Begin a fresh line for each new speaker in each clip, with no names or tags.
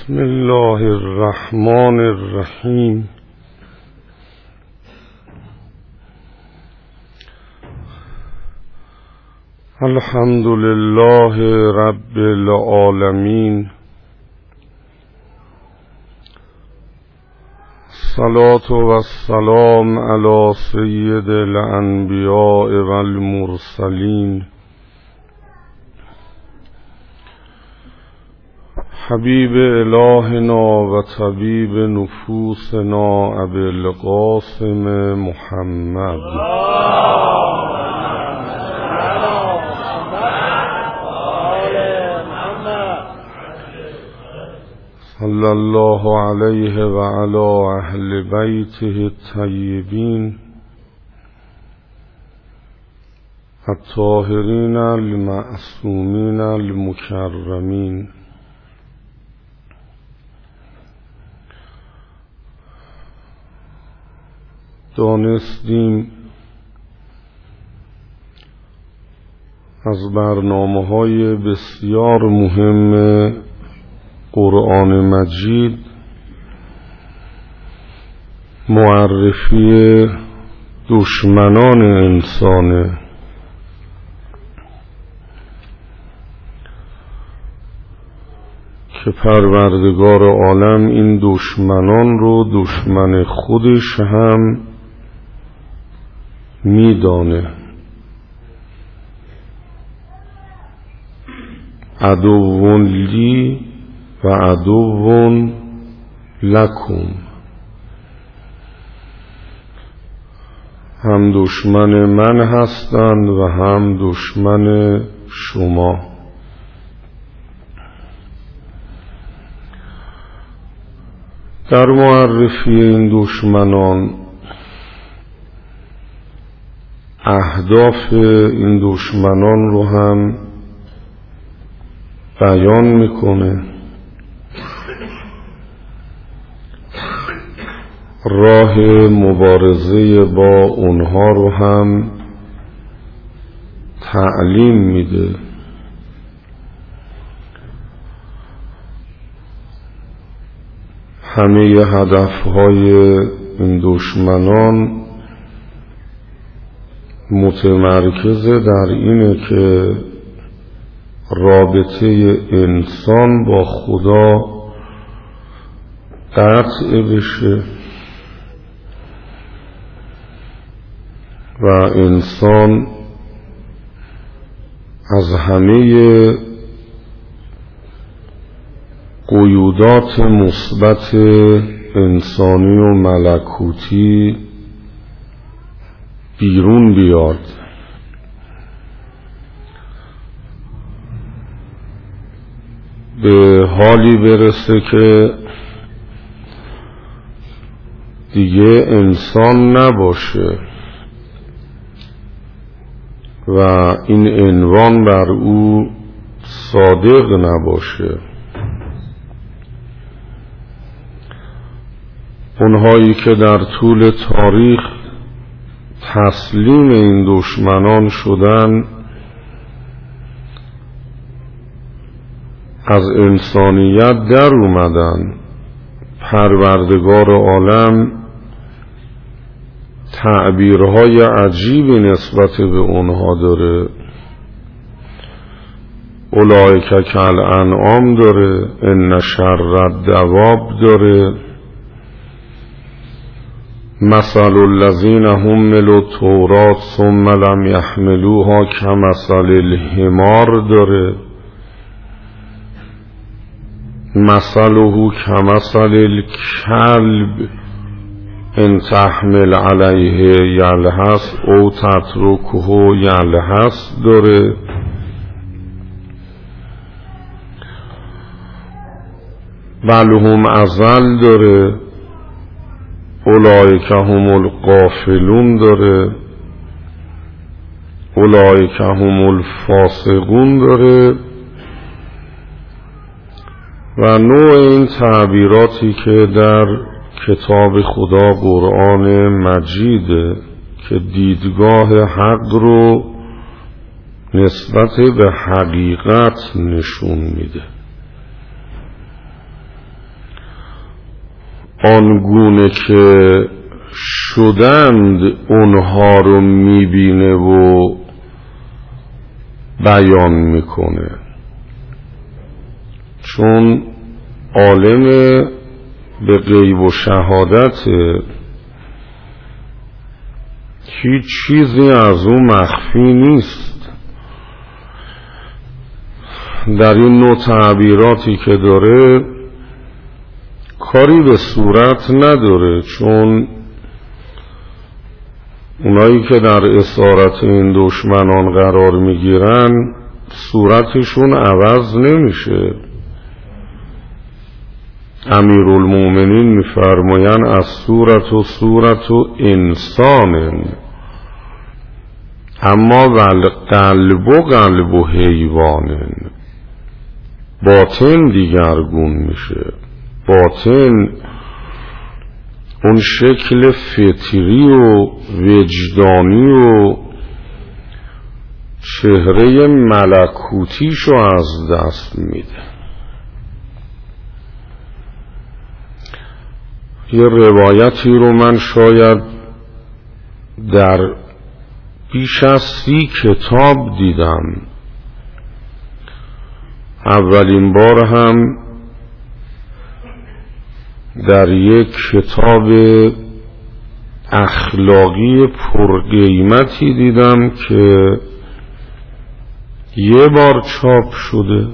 بسم الله الرحمن الرحیم. الحمد لله رب العالمین. الصلاة والسلام علی سید الانبیاء والمرسلین حبیب الهنا و طبیب نفوسنا ابی القاسم محمد صلی الله علیه و علی اهل بیته الطیبین الطاهرین المعصومین المکرمین. دانستیم از برنامه‌های بسیار مهم قرآن مجید معرفی دشمنان انسانه که پروردگار عالم این دشمنان رو دشمن خودش هم میدانه. عدو لی و عدو لکم، هم دشمن من هستند و هم دشمن شما. در معرفی این دشمنان اهداف این دشمنان رو هم بیان میکنه، راه مبارزه با اونها رو هم تعلیم میده. همه هدفهای این دشمنان متمرکز در اینه که رابطه انسان با خدا قطع بشه و انسان از همه قیودات مثبت انسانی و ملکوتی بیرون بیاد. به حالی برسه که دیگه انسان نباشه و این عنوان بر او صادق نباشه. اونهایی که در طول تاریخ تسلیم این دشمنان شدن از انسانیت در اومدن. پروردگار عالم تعبیرهای عجیبی نسبت به اونها داره. اولئک کالانعام داره، ان شر الدواب داره، مثل الذین حملوا التوراة ثم لم یحملوها کمثل الحمار داره، مثله کمثل الکلب ان تحمل علیه یلهث او تترکه یلهث داره. بل هم اضل داره، اولئک هم الغافلون داره، اولئک هم الفاسقون داره و نوع این تعبیراتی که در کتاب خدا قرآن مجید که دیدگاه حق رو نسبت به حقیقت نشون میده. آنگونه که شدند اونها رو میبینه و بیان میکنه، چون عالم به غیب و شهادت هیچ چیزی از او مخفی نیست. در این نوع تعبیراتی که داره کاری به صورت نداره، چون اونایی که در اسارت این دشمنان قرار میگیرن صورتشون عوض نمیشه. امیرالمومنین میفرمایند از صورت انسان، اما قلب حیوان. باطن دیگرگون میشه. باطن اون شکل فطری و وجدانی و چهره ملکوتیشو از دست میده. یه روایتی رو من شاید در بیش از 30 کتاب دیدم. اولین بار هم در یک کتاب اخلاقی پرقیمتی دیدم که یه بار چاپ شده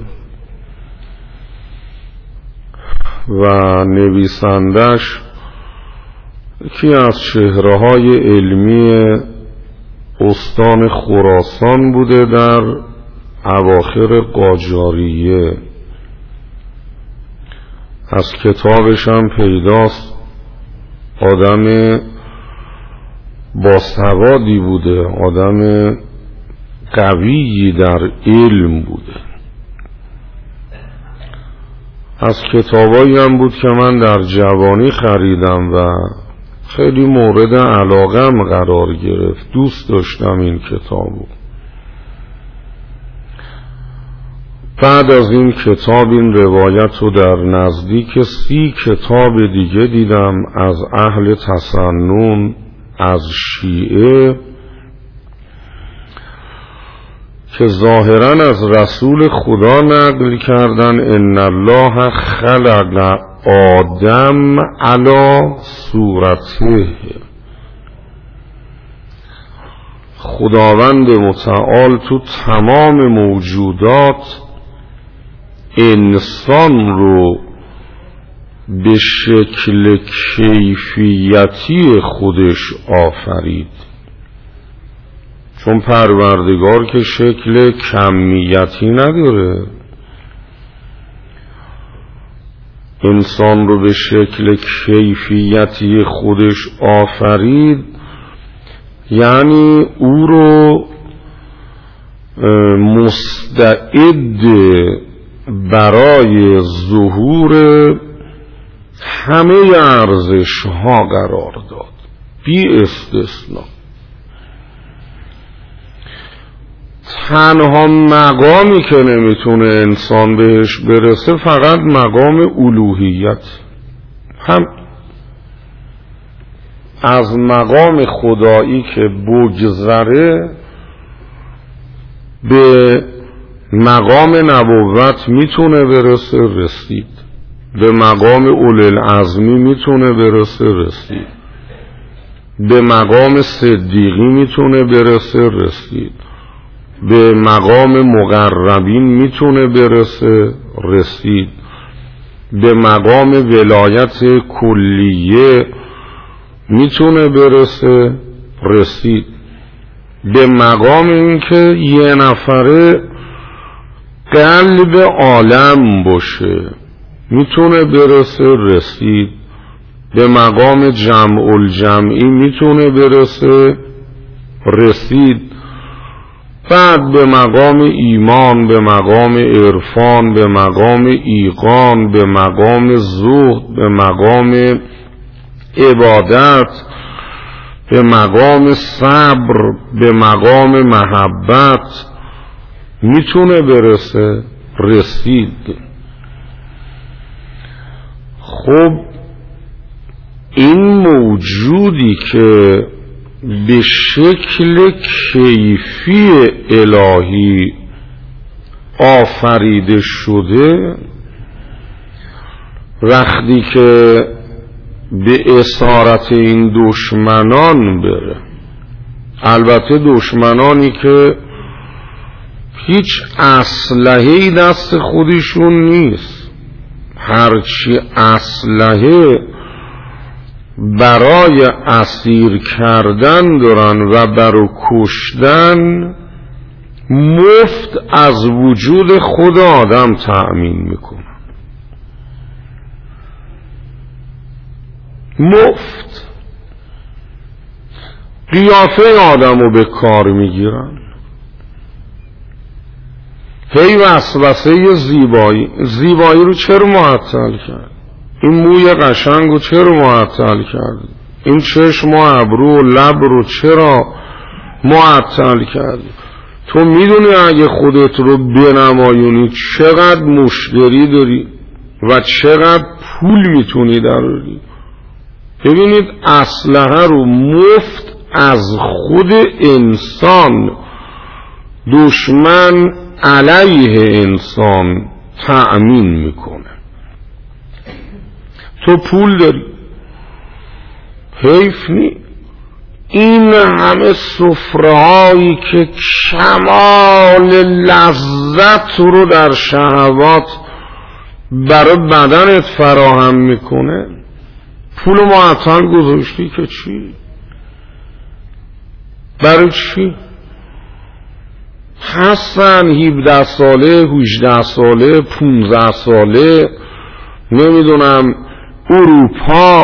و نویسندش یکی از چهره‌های علمی استان خراسان بوده در اواخر قاجاریه. از کتابش هم پیداست آدم باسوادی بوده، آدم قویی در علم بوده. از کتابایی هم بود که من در جوانی خریدم و خیلی مورد علاقم قرار گرفت. دوست داشتم این کتابو. بعد از این کتاب این روایت رو در نزدیک 30 کتاب دیگه دیدم از اهل تسنن، از شیعه، که ظاهراً از رسول خدا نقل کردن ان الله خلق آدم علی صورته. خداوند متعال تو تمام موجودات انسان رو به شکل کیفیتی خودش آفرید، چون پروردگار که شکل کمیتی نداره. انسان رو به شکل کیفیتی خودش آفرید، یعنی او رو مستعد برای ظهور همه ارزش ها قرار داد بی استثناء. تنها مقامی که نمیتونه انسان بهش برسه فقط مقام الوهیت. هم از مقام خدایی که بگذره به مقام نبوت میتونه برسه، رسید. به مقام اولوالعزمی میتونه برسه، رسید. به مقام صدیقی میتونه برسه، رسید. به مقام مقربین میتونه برسه، رسید. به مقام ولایت کلیه میتونه برسه، رسید. به مقام اینکه یه نفره قلب عالم باشه میتونه برسه، رسید. به مقام جمع الجمعی میتونه برسه، رسید. بعد به مقام ایمان، به مقام عرفان، به مقام ایقان، به مقام زهد، به مقام عبادت، به مقام صبر، به مقام محبت میتونه برسه، رسید. خب این موجودی که به شکل کیفی الهی آفریده شده، وقتی که به اسارت این دشمنان بره، البته دشمنانی که هیچ اسلحه‌ای دست خودشون نیست، هرچی اسلحه برای اسیر کردن دارن و برای کشتن، مفت از وجود خود آدم تأمین میکنن، مفت قیافه آدم رو به کار میگیرن. هی وسوسه زیبایی رو چرا معطل کرد؟ این موی قشنگ رو چرا معطل کرد؟ این چشم و ابرو و لب رو چرا معطل کرد؟ تو میدونی اگه خودت رو بنمایونی چقدر مشتری داری و چقدر پول میتونی دراری. ببینید اسلحه رو مفت از خود انسان، دشمن علیه انسان تأمین میکنه. تو پول داری، حیف نی این همه سفرهایی که کمال لذت رو در شهوات برای بدنت فراهم میکنه، پول معطل گذاشتی که چی؟ برای چی؟ هستن 17 ساله، 18 ساله، 15 ساله، نمیدونم اروپا،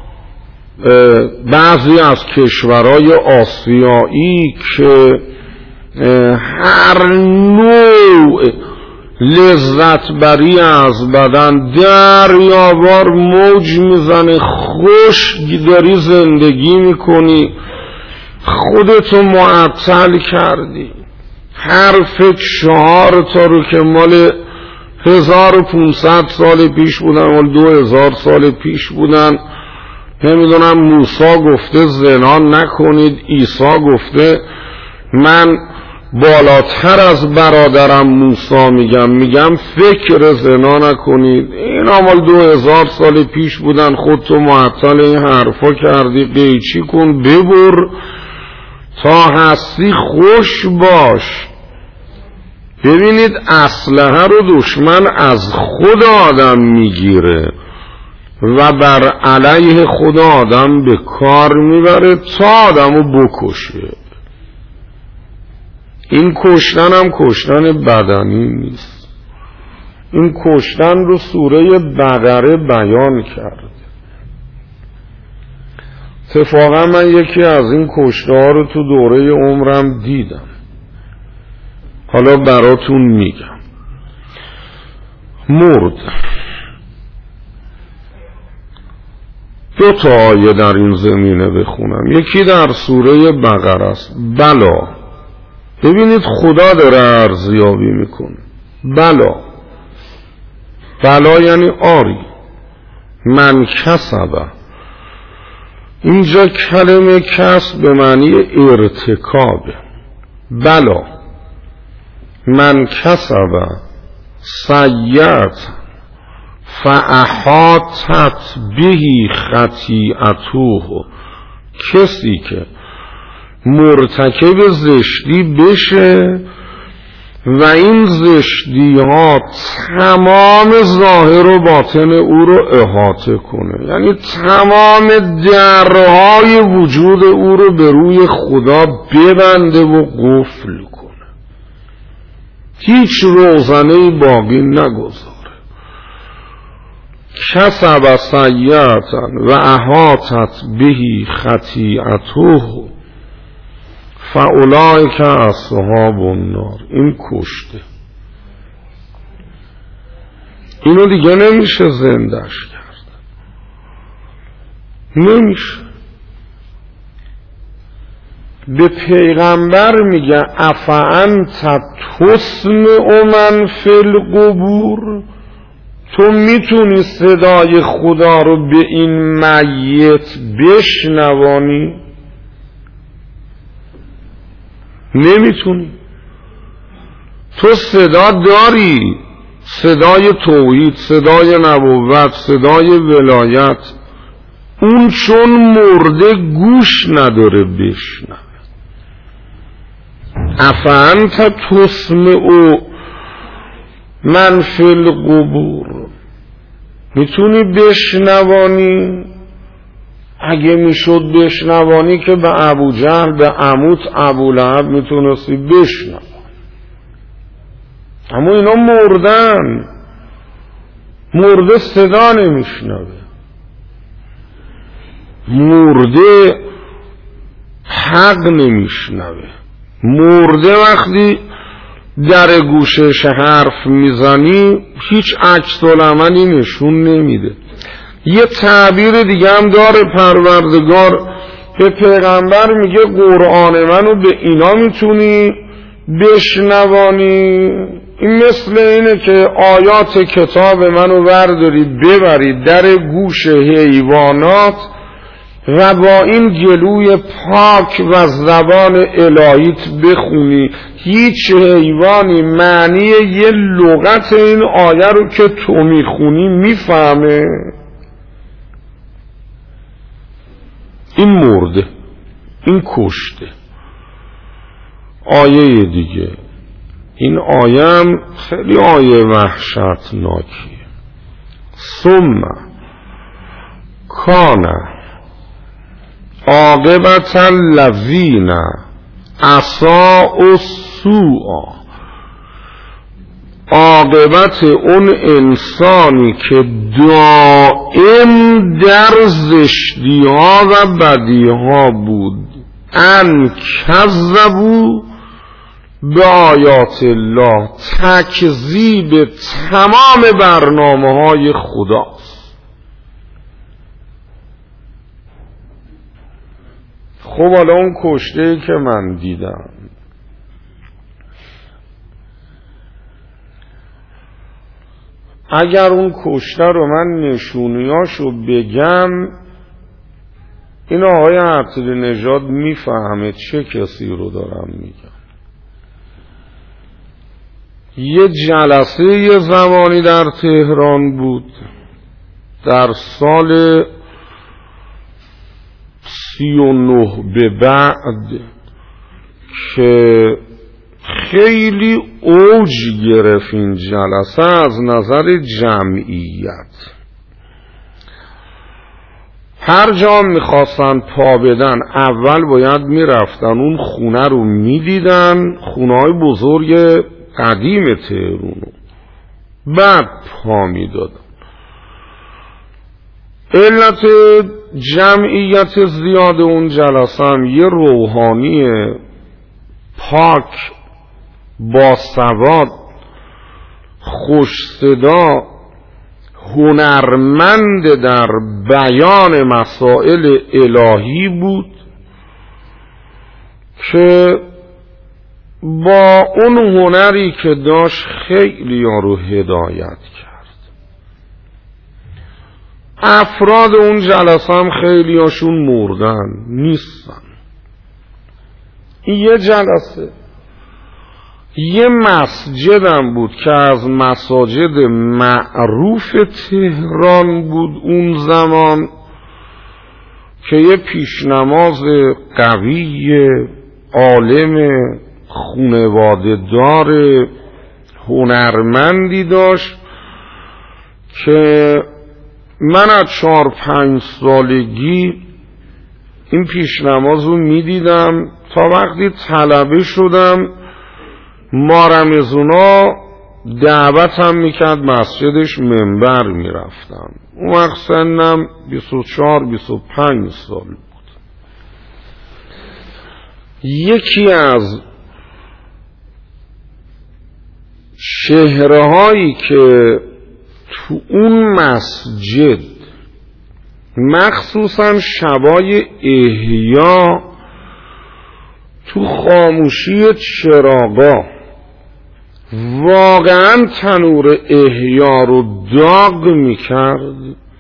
بعضی از کشورهای آسیایی که هر نوع لذت بری از بدن دریاوار موج میزنه، خشک داری زندگی میکنی، خودتو معطل کردی. حرف 4 تا رو که مال 1500 سال پیش بودن، مال 2000 سال پیش بودن، نمیدونم موسی گفته زنا نکنید، عیسی گفته من بالاتر از برادرم موسی میگم فکر زنا نکنید، اینا مال 2000 سال پیش بودن. خودتو معطل این حرفا کردی، قیچی کن ببر تا هستی خوش باش. ببینید اسلحه رو دشمن از خود آدم میگیره و بر علیه خود آدم به کار میبره تا آدمو بکشه. این کشتن هم کشتن بدنی نیست، این کشتن رو سوره بقره بیان کرد. اتفاقا من یکی از این کشته ها رو تو دوره عمرم دیدم، حالا براتون میگم. مرد. 2 تا آیه در این زمینه بخونم، یکی در سوره بقره است. بلا، ببینید خدا داره ارزیابی میکنه. بلا یعنی آری. من کسبه، اینجا کلمه کسب به معنی ارتکابه. بلا، من کسبه سیئت فاحاطت بهی خطیئته، کسی که مرتکب زشتی بشه و این زشتی ها تمام ظاهر و باطن او رو احاطه کنه، یعنی تمام درهای وجود او رو به روی خدا ببنده و قفل کنه، هیچ روزنه‌ای باقی نگذاره. کسب سیئتا و احاطت بهی خطیئته فاولئک اصحاب النار. این کشته، اینو دیگه نمیشه زندش کرد، نمیشه. به پیغمبر میگه افانت تسمع من فی القبور، تو میتونی صدای خدا رو به این میت بشنوانی؟ نمیتونی. تو صدا داری، صدای توحید، صدای نبوت، صدای ولایت، اون چون مرده گوش نداره بشنوه. افانت تسمع من فی القبور، میتونی بشنوانی؟ اگه میشد بشنوانی که به ابو جهل، به عموت ابو لهب میتونستی بشنوانی، اما اینا مردن، مرده صدا نمیشنوه، مرده حق نمیشنوه، مرده وقتی در گوشش حرف میزنی هیچ عکس العملی نشون نمیده. یه تعبیر دیگه هم داره پروردگار به پیغمبر، میگه قرآن منو به اینا میتونی بشنوانی؟ این مثل اینه که آیات کتاب منو برداری ببری در گوش حیوانات و با این گلوی پاک و زبان الهیت بخونی. هیچ حیوانی معنی یه لغت این آیه رو که تو میخونی میفهمه؟ این مرده، این کشته. آیه دیگه، این آیه هم خیلی آیه وحشتناکیه. ثم کان عاقبت الذین اساءوا السوء، عاقبت اون انسانی که دائم در زشتی ها و بدی ها بود، ان کذبوا به آیات الله، تکذیب تمام برنامه های خداست. خب حالا اون کشته‌ای که من دیدم، اگر اون کشته رو من نشونیاشو بگم، این آقای عطر نژاد میفهمه چه کسی رو دارم میگم. یه جلسه یه زمانی در تهران بود در سال 39 به بعد که خیلی اوج گرفت این جلسه از نظر جمعیت. هر جا میخواستن پا بدن اول باید میرفتن اون خونه رو میدیدن، خونه های بزرگ قدیم تهرانو، بعد پا میدادن. علت جمعیت زیاد اون جلسه هم یه روحانی پاک با سواد، خوش صدا، هنرمند در بیان مسائل الهی بود که با اون هنری که داشت خیلی ها رو هدایت کرد. افراد اون جلسه هم خیلی هاشون مردن، نیستن. یه جلسه یه مسجدم بود که از مساجد معروف تهران بود اون زمان، که یه پیشنماز قوی، عالم، خونواده دار، هنرمندی داشت که من از 4-5 سالگی این پیشنماز رو میدیدم تا وقتی طلبه شدم مارمزونا دعوتم میکرد مسجدش منبر میرفتم. اون وقت سنم 24-25 سال بود. یکی از شهرهایی که تو اون مسجد مخصوصا شبای احیا تو خاموشی چراغا واقعا تنور احیا رو داغ میکرد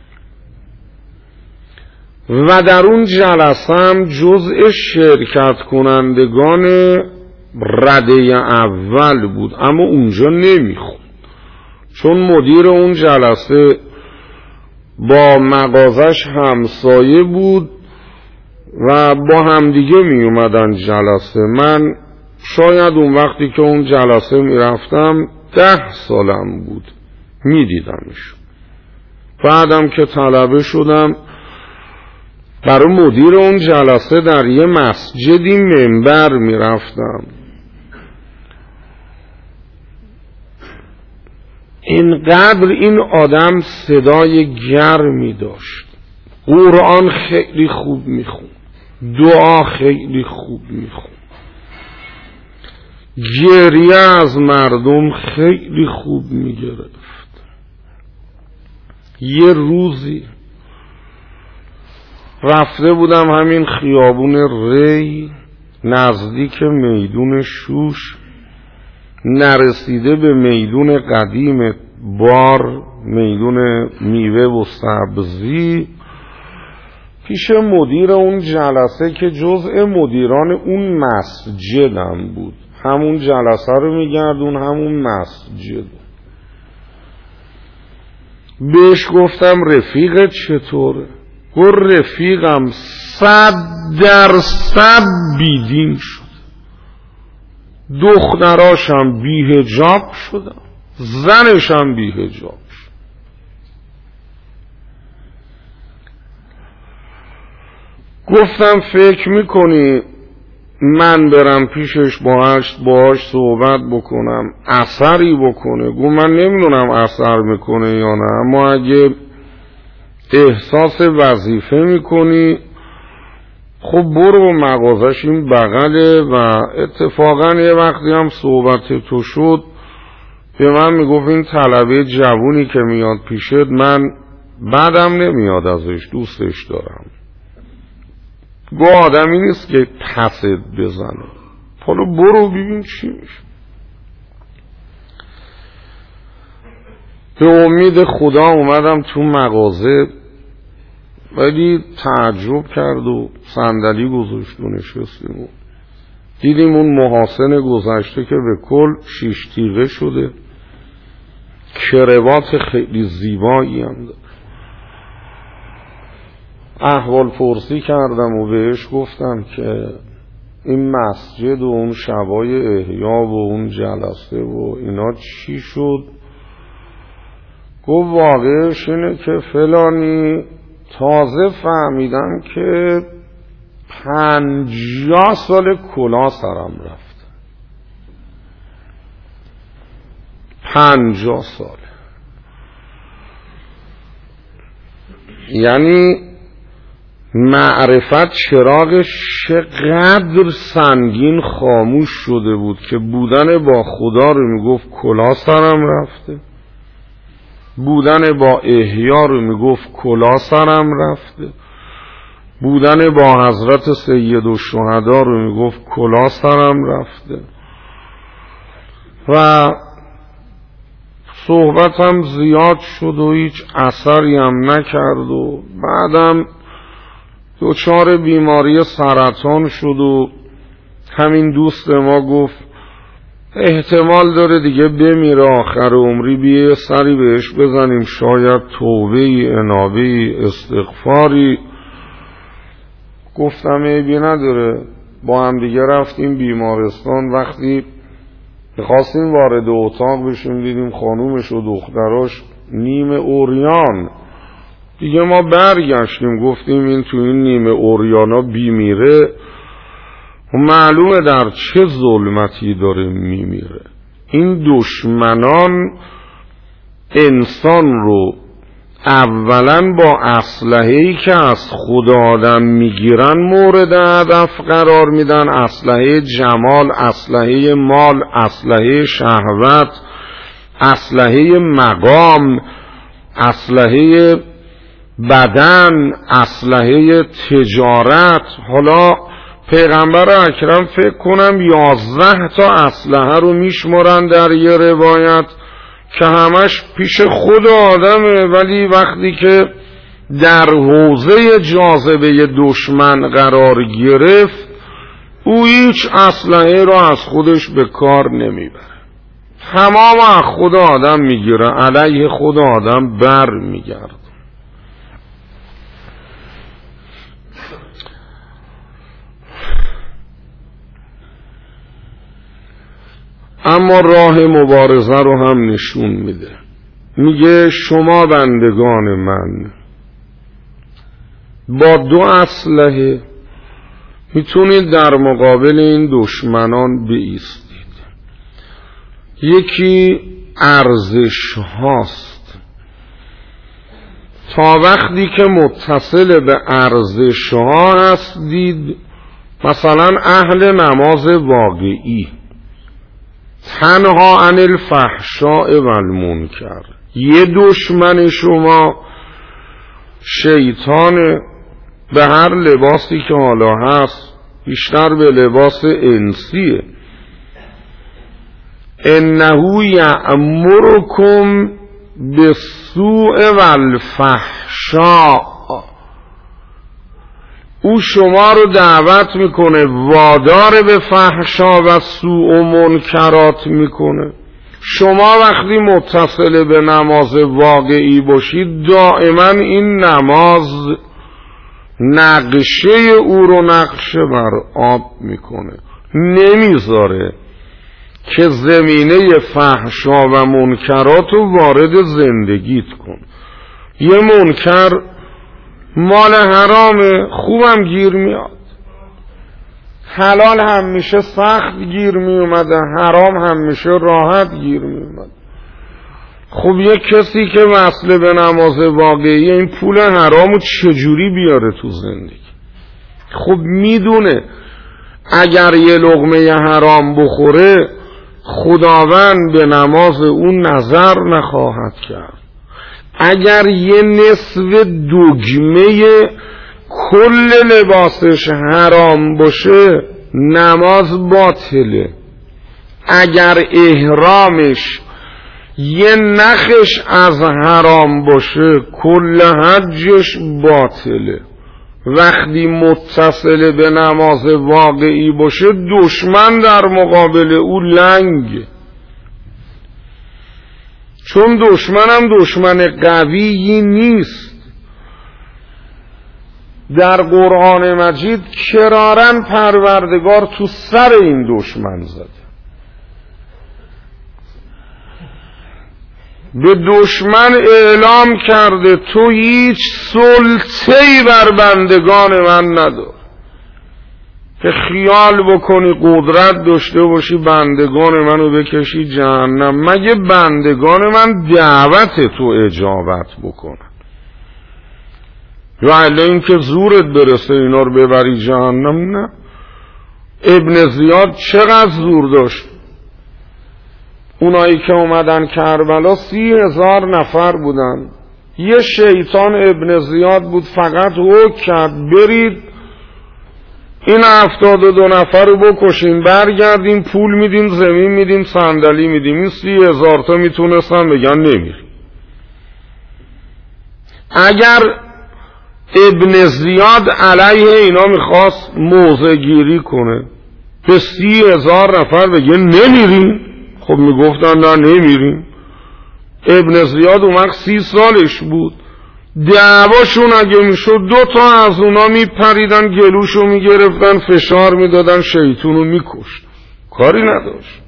و در اون جلسه هم جزء شرکت کنندگان رده اول بود، اما اونجا نمیخوند چون مدیر اون جلسه با مغازش همسایه بود و با همدیگه می اومدن جلسه. من شاید اون وقتی که اون جلسه می رفتم 10 سالم بود، می دیدمش. بعدم که طلبه شدم برای مدیر اون جلسه در یه مسجدی منبر می رفتم. اینقدر این آدم صدای گرمی داشت، قرآن خیلی خوب میخوند، دعا خیلی خوب میخوند، گریه از مردم خیلی خوب میگرفت. یه روزی رفته بودم همین خیابون ری نزدیک میدون شوش، نرسیده به میدون قدیم بار، میدون میوه و سبزی، پیش مدیر اون جلسه که جزء مدیران اون مسجدم بود. همون جلسه رو میگردون همون مسجد. بهش گفتم رفیقت چطوره؟ گفت رفیقم 100% بیدین شد، دختراشم بی‌حجاب شدن، زنشم بی‌حجاب شد. گفتم فکر میکنی من برم پیشش باهاش صحبت بکنم اثری بکنه؟ گفت من نمیدونم اثر میکنه یا نه، اما اگه احساس وظیفه میکنی خب برو، مغازش این بغله. و اتفاقا یه وقتی هم صحبت تو شد به من میگفت این طلبه جوونی که میاد پیشت من بعدم نمیاد ازش، دوستش دارم. گو آدمی نیست که پست بزنه، حالا برو ببین چی میشه. به امید خدا اومدم تو مغازه، ولی تعجب کرد و صندلی گذاشت و نشستیم و دیدیم اون محاسن گذشته که به کل 6 تیغه شده، کروات خیلی زیبایی هم داره. احوال پرسی کردم و بهش گفتم که این مسجد و اون شبای احیا و اون جلسه و اینا چی شد؟ گفت واقعش اینه که فلانی تازه فهمیدم که 50 سال کلاه سرم رفت. 50 سال، یعنی معرفت چراغش چقدر سنگین خاموش شده بود که بودن با خدا رو میگفت کلاه سرم رفته، بودن با احیا رو میگفت کلاه سرم رفته، بودن با حضرت سید الشهدا رو میگفت کلاه سرم رفته. و صحبتم زیاد شد و هیچ اثری هم نکرد و بعدم دچار بیماری سرطان شد و همین دوست ما گفت احتمال داره دیگه بمیره آخر عمری، بیه سری بهش بزنیم شاید توبه‌ای، انابه‌ای، استغفاری. گفتم عیبی نداره. با هم دیگه رفتیم بیمارستان. وقتی میخواستیم وارد اتاق بشیم دیدیم خانومش و دختراش نیمه عریان. دیگه ما برگشتیم گفتیم این تو این نیمه عریانا بیمیره معلومه در چه ظلمتی داره میمیره. این دشمنان انسان رو اولا با اسلحه‌ای که از خود آدم میگیرن مورد هدف قرار میدن، اسلحه جمال، اسلحه مال، اسلحه شهوت، اسلحه مقام، اسلحه بدن، اسلحه تجارت. حالا پیغمبر اکرم فکر کنم 11 تا اسلحه رو میشمارن در یه روایت که همش پیش خود آدمه، ولی وقتی که در حوزه جاذبه دشمن قرار گرفت او هیچ اسلحه رو از خودش به کار نمیبره، تمام از خود آدم میگیره، علیه خود آدم بر میگرد. اما راه مبارزه رو هم نشون میده، میگه شما بندگان من با 2 اسلحه میتونید در مقابل این دشمنان بایستید. یکی ارزش هاست، تا وقتی که متصل به ارزش ها هستید، مثلا اهل نماز واقعی، تنها عن الفحشاء و المنکر. یه دشمن شما شیطان به هر لباسی که حالا هست، بیشتر به لباس انسیه. انه یأمرکم بالسوء والفحشاء، او شما رو دعوت میکنه، وادار به فحشا و سوء و منکرات میکنه. شما وقتی متصل به نماز واقعی باشید، دائما این نماز نقشه او رو نقشه بر آب میکنه، نمیذاره که زمینه فحشا و منکرات رو وارد زندگیت کن. یه منکر مال حرامه، خوبم گیر میاد، حلال هم میشه سخت گیر میومده، حرام هم میشه راحت گیر میومده. خب یک کسی که وصله به نماز واقعی، این پول حرامو چجوری بیاره تو زندگی؟ خب میدونه اگر یه لقمه حرام بخوره خداوند به نماز اون نظر نخواهد کرد. اگر یه نصف دگمه کل لباسش حرام باشه نماز باطله. اگر احرامش یه نخش از حرام باشه کل حجش باطله. وقتی متصل به نماز واقعی باشه دشمن در مقابل او لنگه، چون دشمنم دشمن قویی نیست. در قرآن مجید کرارن پروردگار تو سر این دشمن زده، به دشمن اعلام کرده تو هیچ سلطه‌ای بر بندگان من ندار که خیال بکنی قدرت داشته باشی بندگان منو بکشی جهنم، مگه بندگان من دعوت تو اجابت بکنن؟ یا الا این که زورت برسه اینا رو ببری جهنم؟ نه. ابن زیاد چقدر زور داشت؟ اونایی که اومدن کربلا 30,000 نفر بودن، یه شیطان ابن زیاد بود فقط حکم کرد برید این 72 نفر رو بکشیم، برگردیم پول میدیم، زمین میدیم، صندلی میدیم. این 30,000 تا میتونستن بگن نمیریم. اگر ابن زیاد علیه اینا میخواست موضع گیری کنه به 30,000 نفر بگه نمیریم، خب میگفتن نه نمیریم. ابن زیاد اون وقت 30 سالش بود، دعواشون اگه میشد 2 تا از اونا میپریدن گلوشو میگرفتن فشار میدادن شیطونو میکشت، کاری نداشت.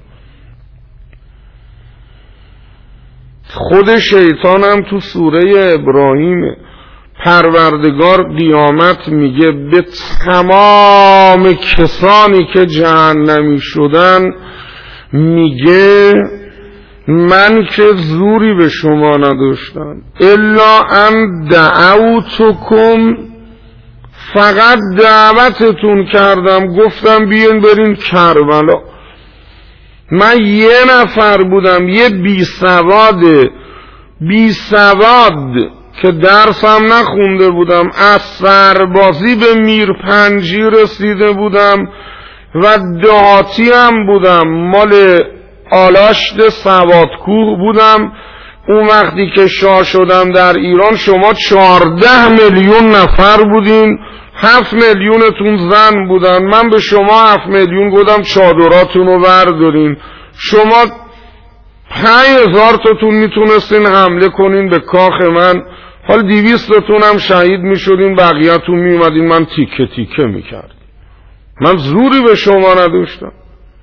خود شیطان هم تو سوره ابراهیم پروردگار قیامت میگه به تمام کسانی که جهنمی شدن میگه من که زوری به شما نداشتم الا ان دعوتکم، فقط دعوتتون کردم، گفتم بیاین برین کربلا. من یه نفر بودم، یه بی سواد که درسم نخونده بودم، از سربازی به میرپنجی رسیده بودم و دهاتی هم بودم، مال آلاشت سوادکوه بودم. اون وقتی که شاه شدم در ایران شما 14 میلیون نفر بودین، 7 میلیونتون زن بودن. من به شما 7 میلیون گفتم چادراتون رو بردارین، شما 5000 تاتون میتونستین حمله کنین به کاخ من، حال 200 تاتون هم شهید میشدین، بقیه‌تون میومدین من تیکه تیکه میکردم. من زوری به شما نداشتم.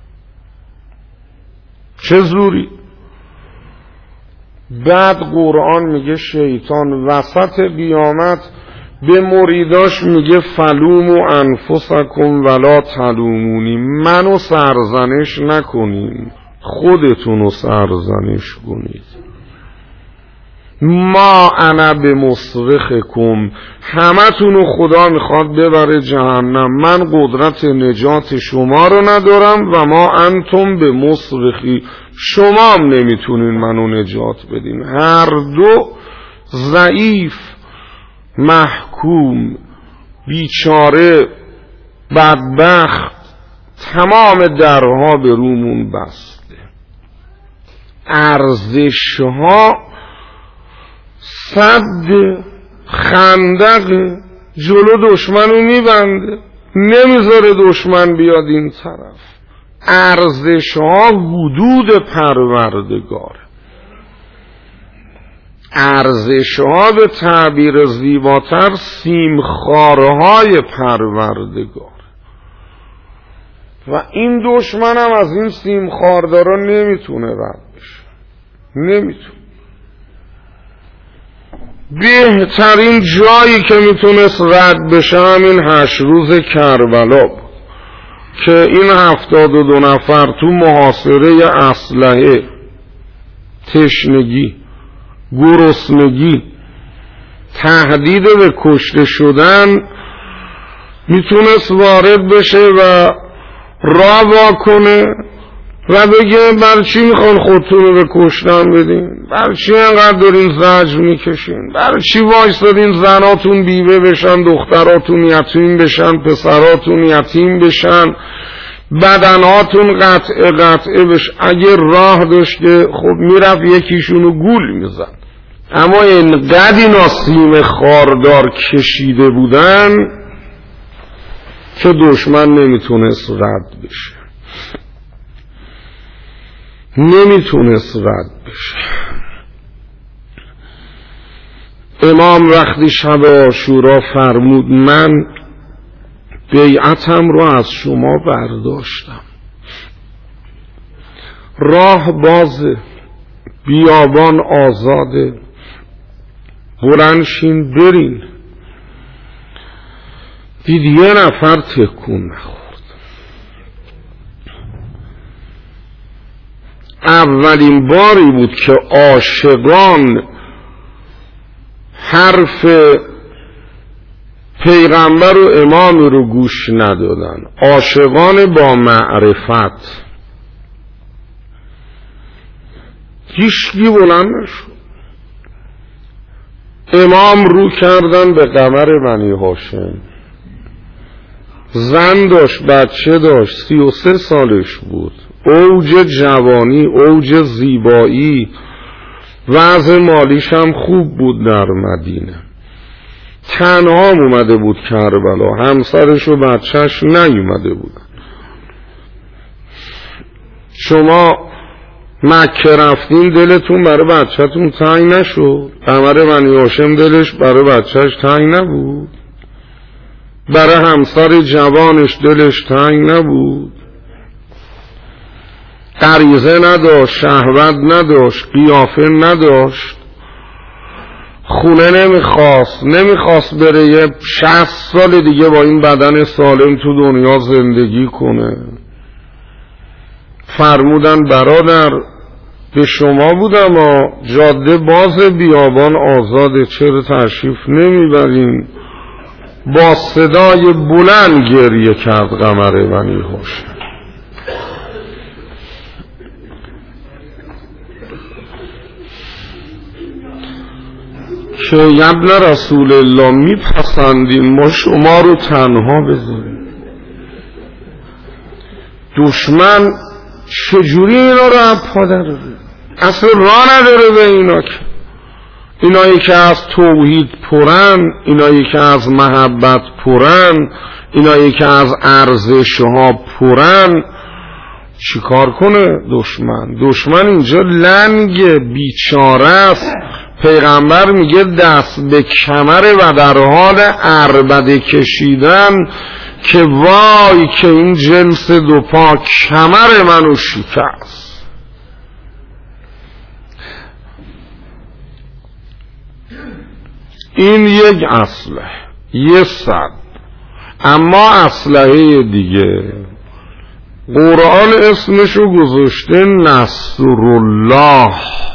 چه زوری؟ بعد قرآن میگه شیطان وسط قیامت به مریداش میگه فلوموا انفسکم ولا تلومونی، منو سرزنش نکنین، خودتونو سرزنش کنید. ما انا بمصرخکم، همتونو خدا میخواد ببره جهنم، من قدرت نجات شما رو ندارم و ما انتم بمصرخی، شما هم نمیتونین منو نجات بدین. هر دو ضعیف، محکوم، بیچاره، بدبخت، تمام درها به رومون بسته. ارزشها صد خندق جلو دشمنو میبنده، نمیذاره دشمن بیاد این طرف. ارزشها حدود پروردگار، ارزشها به تعبیر زیباتر سیمخوارهای پروردگار. و این دشمن هم از این سیمخواردارا نمیتونه رد بشه، نمیتونه. بهترین جایی که میتونست رد بشه همین 8 روز کربلا بود که این 72 نفر تو محاصره اسلحه، تشنگی، گرسنگی، تهدید به کشته شدن میتونست وارد بشه و راه واکنه و بگه برای چی میخوان خودتون رو به کشتن بدین؟ برای چی اینقدر دارین زجر میکشین؟ برای چی وایستادین زناتون بیوه بشن، دختراتون یتیم بشن، پسراتون یتیم بشن، بدناتون قطعه بشن؟ اگه راه داشته خب میرفت یکیشونو گول میزد. اما اینقدر اینا سیم خاردار کشیده بودن که دشمن نمیتونست رد بشه، نمیتونست رد بشه. امام وقتی شب عاشورا فرمود من بیعتم رو از شما برداشتم، راه بازه، بیابان آزاده، بلندشین برین. دید یه نفر تکون نخورد. اولین باری بود که عاشقان حرف پیغمبر و امامی رو گوش ندادن، عاشقان با معرفت. هیچکی بلند نشد. امام رو کردن به قمر بنی هاشم، زن داشت، بچه داشت، 33 سالش بود، اوج جوانی، اوج زیبایی، وضع مالیش هم خوب بود در مدینه. تنها اومده بود کربلا، همسرش و بچهش نیومده بودن. شما مکه رفتین دلتون برای بچهتون تنگ نشد؟ قمر بنی هاشم دلش برای بچهش تنگ نبود؟ برای همسر جوانش دلش تنگ نبود؟ غریزه نداشت، شهوت نداشت، قیافه نداشت، خونه نمیخواست بره یه 60 سال دیگه با این بدن سالم تو دنیا زندگی کنه. فرمودن برادر به شما بودم جاده باز، بیابان آزاده، چرا تشریف نمیبرین؟ با صدای بلند گریه کرد قمر بنی هاشم. که ابن رسول الله میپسندیم ما شما رو تنها بذاریم. دشمن چجوری اینا رو اپا داره؟ اصلا راه نداره به اینا، که اینایی که از توحید پرن، اینایی که از محبت پرن، اینایی که از ارزش ها پرن، چیکار کنه دشمن اینجا لنگ بیچاره است. پیغمبر میگه دست به کمر و در حال عربده کشیدن که وای که این جنس دو پا کمر منو شکست. این یک اسلحه، یه صد. اما اسلحه دیگه قرآن اسمشو گذاشته نصرالله،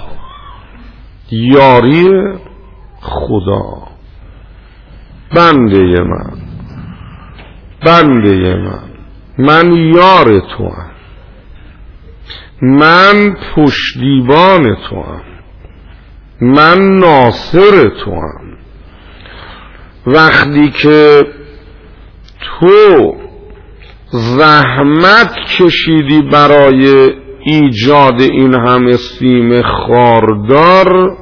یاری خدا. بنده من یار تو هم، من پشتیبان تو هم، من ناصر تو هم. وقتی که تو زحمت کشیدی برای ایجاد این همه سیم خاردار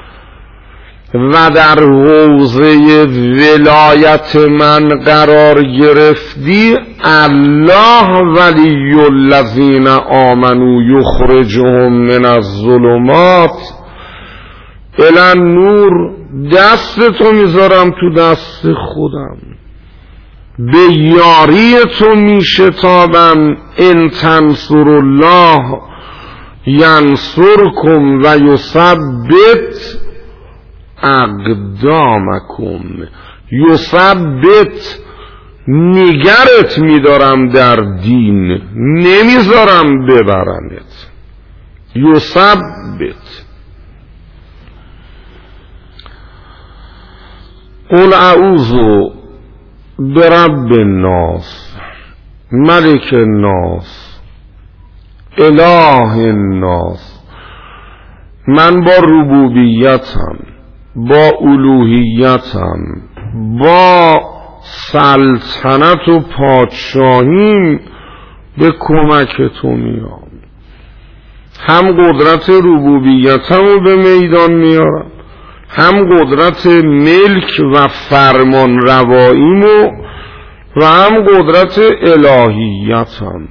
و در حوزه ولایت من قرار گرفتی، الله ولی الذین آمنوا یخرجهم من الظلمات الی النور. دست تو میذارم تو دست خودم، به یاری تو میشتابم. ان تنصر الله ینصرکم و یثبت اقدامکم. یثبت، نگرت میدارم در دین، نمیذارم ببرنت. یثبت. قل اعوذ برب الناس ملک الناس اله الناس. من با ربوبیتم، با الوهیتم، با سلطنت و پادشاهیم به کمک تو میام. هم قدرت ربوبیتم رو به میدان میارم، هم قدرت ملک و فرمان رواییمو و هم قدرت الهیتم.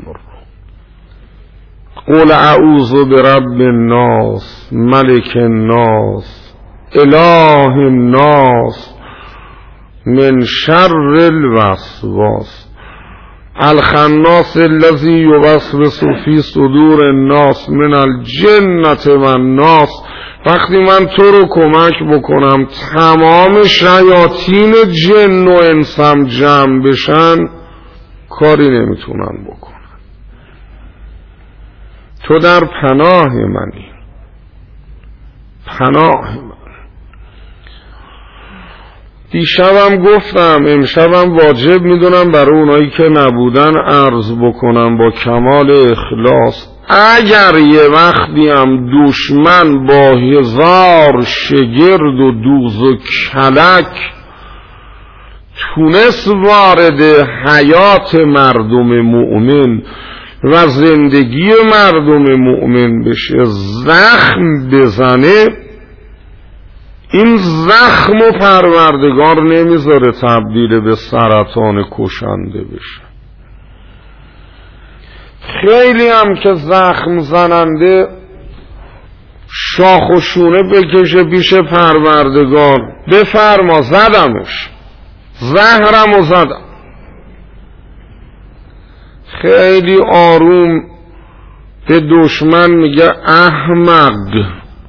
قل اعوذ برب الناس ملک الناس اله الناس من شر الوسواس الخناس الذی یوسوس فی صدور الناس من الجنة والناس. وقتی من تو رو کمک بکنم تمام شیاطین جن و انسم جمع بشن، کاری نمیتونن بکنن. تو در پناه منی، پناه من. دیشبم گفتم، امشبم واجب میدونم برای اونایی که نبودن عرض بکنم با کمال اخلاص. اگر یه وقتی هم دشمن با 1000 شگرد و دوز و کلک تونست وارد حیات مردم مؤمن و زندگی مردم مؤمن بشه، زخم بزنه، این زخم و پروردگار نمیذاره تبدیل به سرطان کشنده بشه. خیلی هم که زخم زننده شاخ و شونه بکشه پیش پروردگار، بفرما زدمش، زهرم و زدم. خیلی آروم به دشمن میگه احمق.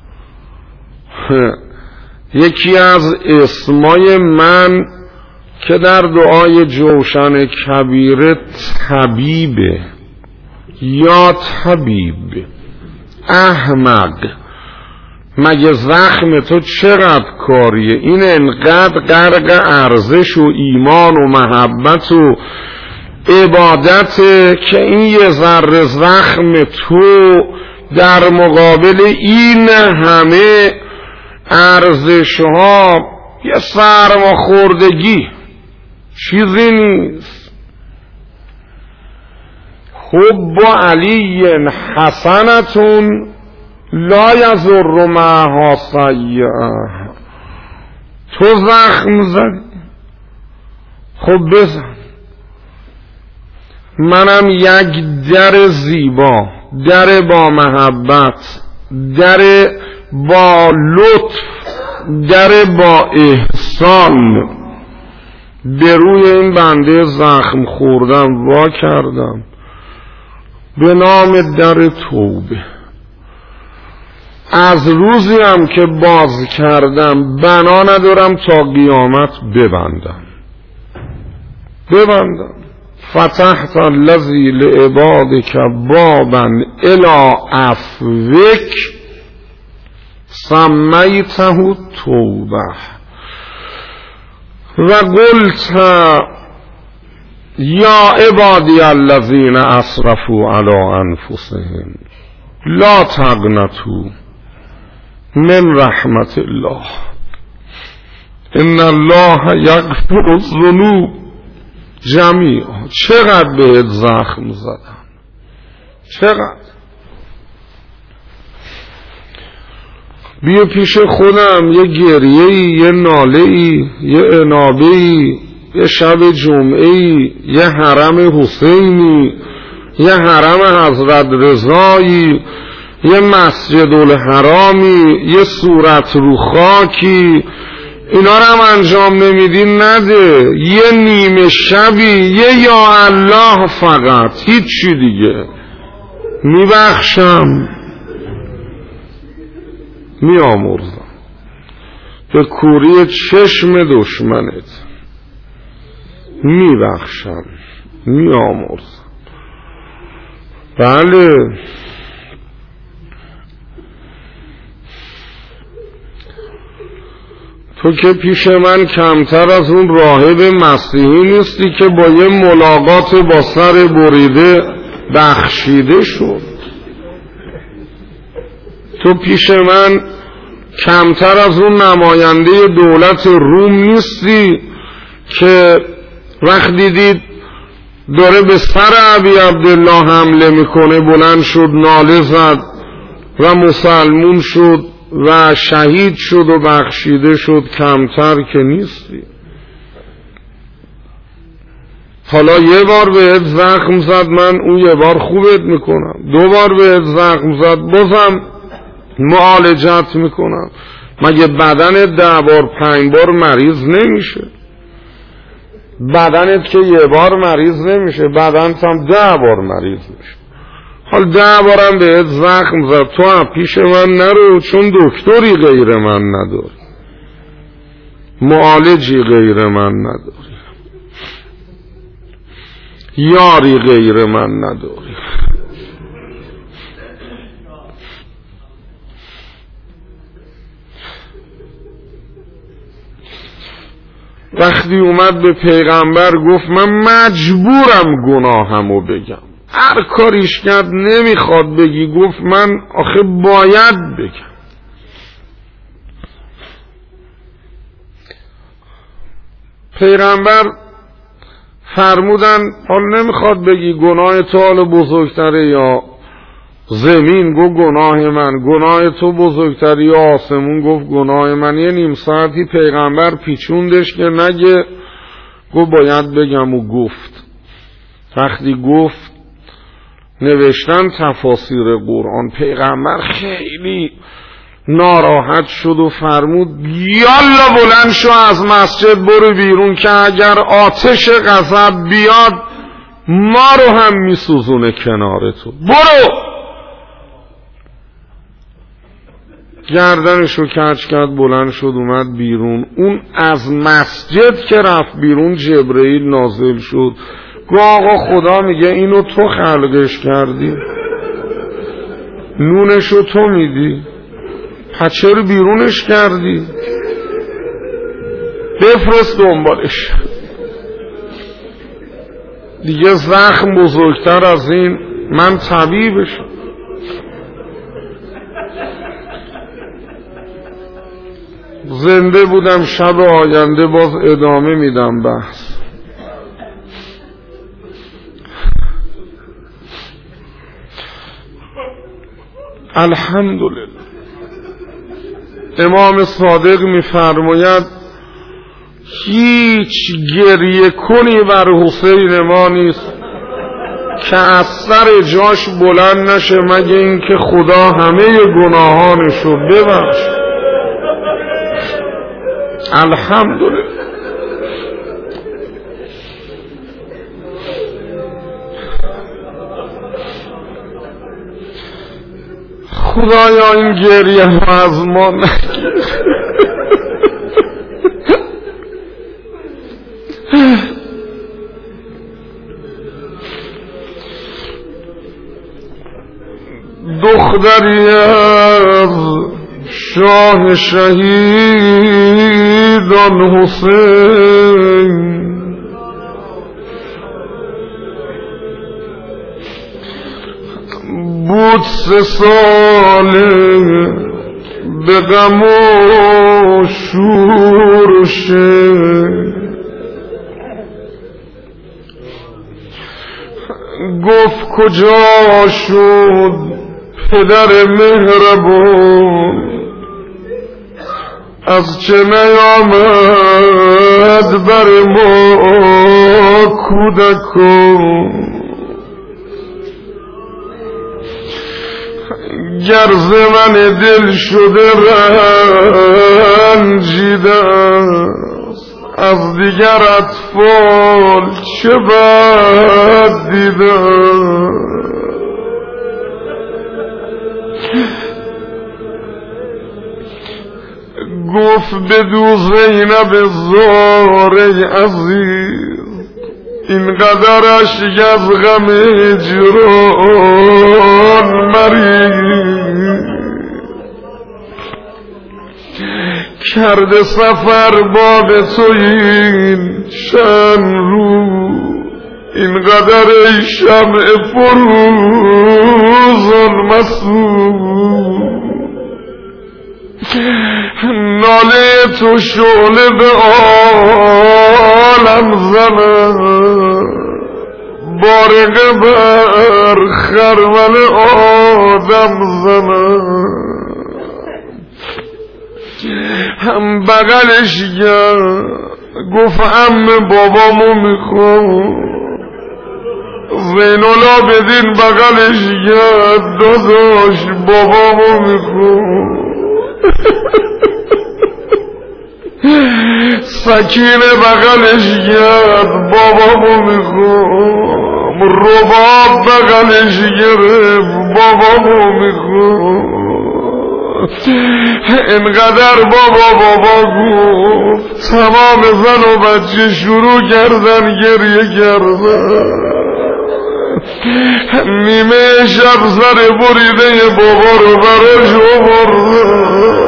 یکی از اسمای من که در دعای جوشن کبیره طبیبه یا طبیب. احمق، مگه زخم تو چقدر کاریه؟ این انقدر غرق ارزش و ایمان و محبت و عبادته که این یه ذره زخم تو در مقابل این همه ارزشها یه سرماخوردگی، چیزی نیست. حب علی حسنتون لا یضر معها سیئه. تو زخم زدی، خب بزن. منم یک در زیبا، در با محبت، در با لطف، در با احسان به روی این بنده زخم خوردم وا کردم به نام در توبه. از روزی هم که باز کردم بنا ندارم تا قیامت ببندم. فتحت الذی لعبادک بابا الی عفوک سمیته توبه و قلت یا عبادی الذین اسرفوا علی انفسهم لا تقنطوا من رحمت الله ان الله یغفر الذنوب جمیعا. چقدر بهت زخم زدم، چقدر. بیا پیش خودم یه گریه‌ای، یه ناله‌ای، یه انابه‌ای، یه شب جمعه‌ای، یه حرم حسینی، یه حرم حضرت رضایی، یه مسجد الحرامی، یه صورت رو خاکی، اینا رو هم انجام نمیدی نده. یه نیمه شبی، یه یا الله فقط، هیچی دیگه. میبخشم، میامرزم به کوری چشم دشمنت، میبخشم، میامرزم. بله، تو که پیش من کمتر از اون راهب مسیحی نیستی که با یه ملاقات با سر بریده بخشیده شد. تو پیش من کمتر از اون نماینده دولت روم نیستی که وقتی دید داره به سر ابی عبدالله حمله میکنه بلند شد ناله زد و مسلمون شد و شهید شد و بخشیده شد. کمتر که نیستی. حالا یه بار بهت زخم زد، من اون یه بار خوبت میکنم. 2 بار بهت زخم زد، بازم معالجت میکنم. مگه بدنت 10 بار 5 بار مریض نمیشه؟ بدنت که یه بار مریض نمیشه، بدنت هم 10 بار مریض میشه. حال 10 بارم بهت زخم زد، تو هم پیش من نرو، چون دکتری غیر من نداری، معالجی غیر من نداری، یاری غیر من نداری. وقتی اومد به پیغمبر گفت من مجبورم گناهمو بگم، هر کاریش کرد نمیخواد بگی، گفت من آخه باید بگم. پیغمبر فرمودن حال نمیخواد بگی گناه تو حال بزرگتره یا زمین؟ گفت گناه من. گناه تو بزرگتری یا آسمون؟ گفت گناه من. یه نیم ساعتی پیغمبر پیچوندش که نگه، گفت باید بگم و گفت. وقتی گفت نوشتن تفاسیر قرآن، پیغمبر خیلی ناراحت شد و فرمود یالا بلند شو از مسجد برو بیرون که اگر آتش غضب بیاد ما رو هم میسوزونه کنار تو. برو. گردنشو کج کرد، بلند شد اومد بیرون. اون از مسجد که رفت بیرون جبرئیل نازل شد، گفت آقا خدا میگه اینو تو خلقش کردی، نونشو تو میدی، پس چرا بیرونش کردی؟ بفرست دنبالش. دیگه زخم بزرگتر از این من طبیبشم. زنده بودم شب آینده باز ادامه میدم بحث. الحمدلله. امام صادق میفرماید هیچ گریه کنی بر حسین ما نیست که از سر جاش بلند نشه مگه اینکه خدا همه گناهانشو ببخش. الحمدلله. خدایا این گریه رو از ما نگیر. دختری از شاه شهیدان حسین بود 3 ساله به غم و شورشه، گفت کجا شد پدر مهربون، از چه نیامد بر ما کودکون، گر ز من دل شده رنجیده است، از دیگر اطفال چه بد دیده. گفت بدو زینب زاره عزیز، اینقدرش از غم هجران مریض، کرده سفر باب تو این چند روز، اینقدر ای شمع فروزان مسئول، ناله تو شعله به عالم زنه، بارقه بر خرمن آدم زنه. هم بغلش گرد گفت عمه بابامو میخوام، زینولا بدین بغلش گرد داداش بابامو میخوام. سکینه بغلش گرد بابامو میخوام، رباب بغلش گرفت بابامو میخوام. اینقدر بابا گفت تمام زن و بچه شروع کردن گریه کردن. نیمه شب سر بریده بابا رو براش آوردن.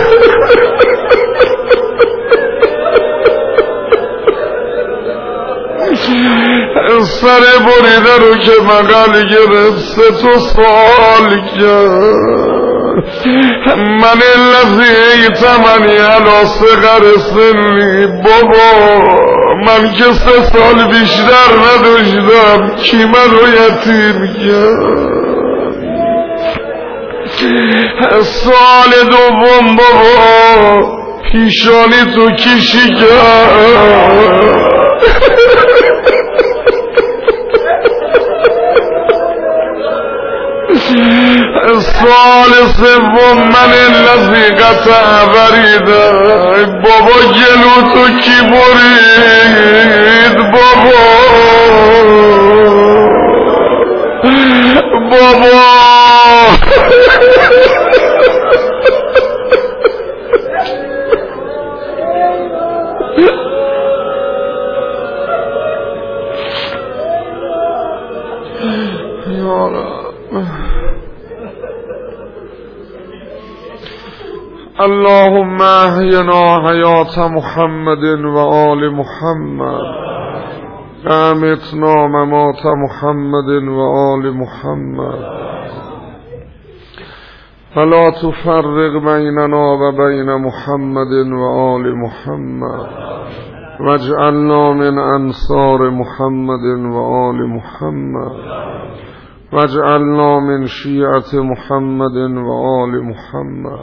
سر بریده رو که بغل گرفت 3 سال کرد. من الذی تمنی علی صغر سنی، بابا من که 3 سال بیشتر نداشتم کی منو یتیم کرد. سال دوم بابا پیشانی تو کشی کرد. سال سوم من الذی قطع وریده، بابا گلو تو کی برید بابا یا رب. اللهم احینا حیات محمد و آل محمد، امتنا ممات محمد و آل محمد. ولا تفرق بيننا وبين محمد وآل محمد واجعلنا من أنصار محمد وآل محمد واجعلنا من شيعة محمد وآل محمد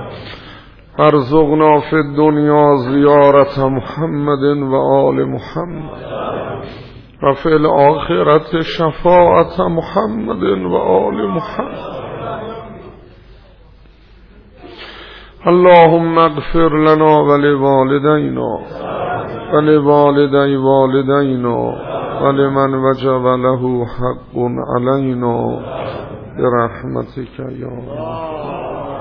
ارزقنا في الدنيا زيارة محمد وآل محمد وفي الآخرة شفاعة محمد وآل محمد. اللهم اغفر لنا ولوالدينا ولوالدي والدينا ولمن وجب له حق علينا برحمتك يا الله.